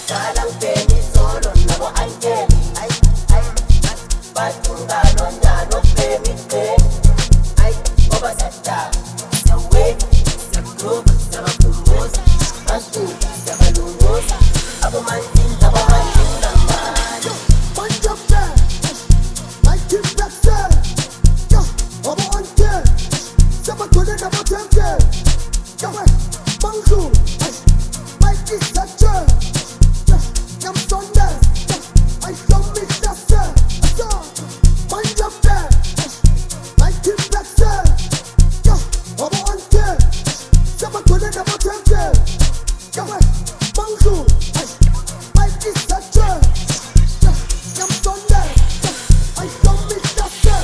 Dalang penny solo nabo angel. Ay, ay, batungalo njalo penny penny. Ay, oba sata, sa wave, sa groove, sa makumbuza. Bantu, sa malunguza. Abo mantin naman. Man jump there, I keep that set. Yo, obo angel. Sama kule nabo temple. Yawe, bangu, Mike is a church. Yam Sunday, I show me that set. Man jump there, I keep that set. Yo, obo angel. Sama kule nabo temple. Yawe, bangu, Mike is a church. Yam Sunday, I show me that set.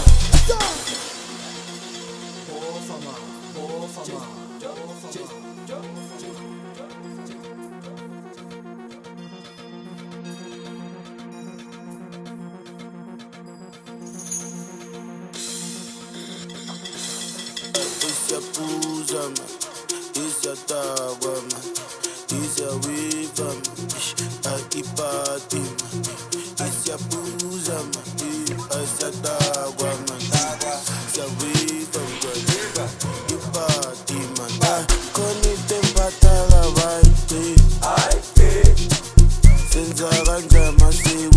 It's your boozer, man. It's your dog, man. It's your weaver, man. I keep party, man. It's your boozer, man. It's your dog, man. It's your weaver, man. You party, man. Konite mpatala, right? Senza ganja, masi